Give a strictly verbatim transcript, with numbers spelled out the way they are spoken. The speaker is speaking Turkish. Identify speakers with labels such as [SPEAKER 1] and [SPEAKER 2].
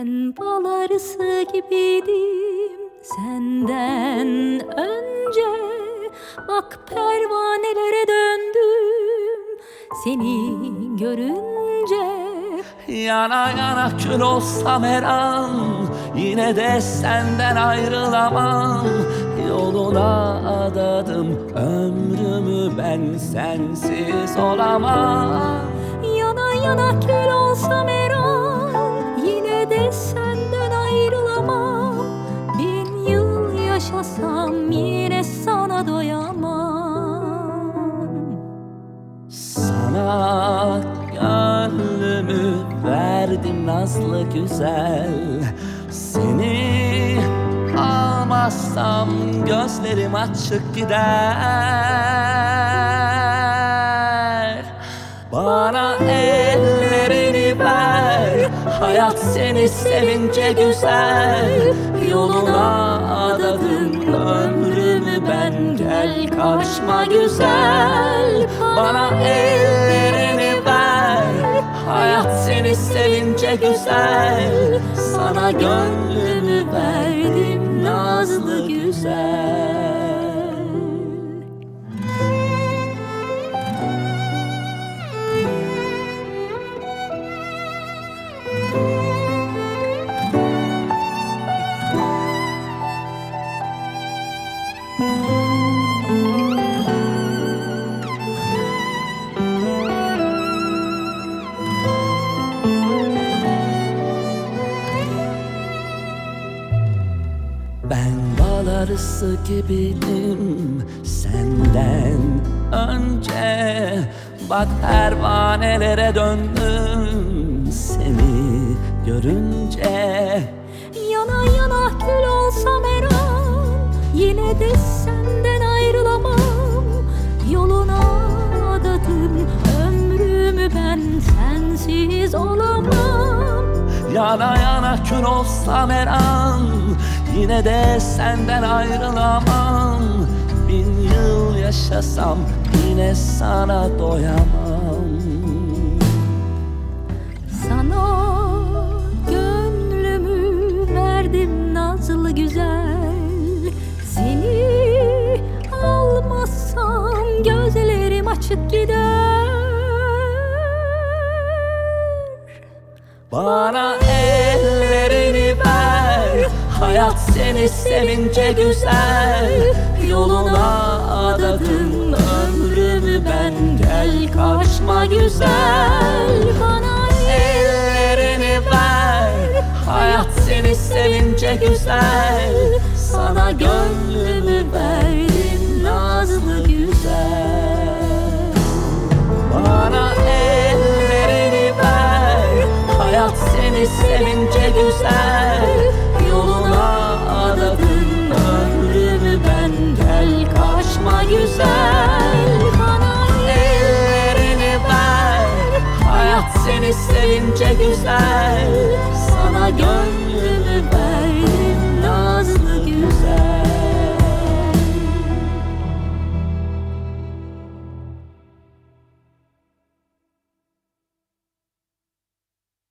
[SPEAKER 1] Ben bal arısı gibiydim senden önce. Bak pervanelere döndüm seni görünce.
[SPEAKER 2] Yana yana kül olsam her an, yine de senden ayrılamam. Yoluna adadım ömrümü, ben sensiz olamam.
[SPEAKER 1] Yana yana kül olsam her an, yine de senden ayrılamam. Bin yıl yaşasam yine sana doyamam.
[SPEAKER 2] Sana gönlümü verdim nazlı güzel. Seni almazsam gözlerim açık gider. Bana ellerini ver, hayat seni sevince güzel. Yoluna adadım ömrümü ben, gel karşıma güzel. Bana ellerini ver, hayat seni sevince güzel. Sana gönlümü verdim nazlı güzel. Ben bal arısı gibiydim senden önce. Bak pervanelere döndüm seni görünce.
[SPEAKER 1] Yana yana kül olsam her an, yine de senden ayrılamam. Yoluna adadım ömrümü ben, sensiz olamam.
[SPEAKER 2] Yana yana kül olsam her an, yine de senden ayrılamam. Bin yıl yaşasam yine sana doyamam.
[SPEAKER 1] Sana gönlümü verdim nazlı güzel. Seni almazsam gözlerim açık gider.
[SPEAKER 2] Bana ellerini ver, hayat seni sevince güzel. Yoluna adadım ömrümü ben, gel karşıma güzel.
[SPEAKER 1] Bana
[SPEAKER 2] Ellerini ver, hayat seni sevince güzel. Sana gönlümü verdim nazlı güzel. Bana ellerini ver, hayat seni sevince güzel. Yoluna adadım ömrümü ben, gel karşıma güzel.
[SPEAKER 1] bana
[SPEAKER 2] Ellerini ver, hayat seni sevince güzel. Sana gönlümü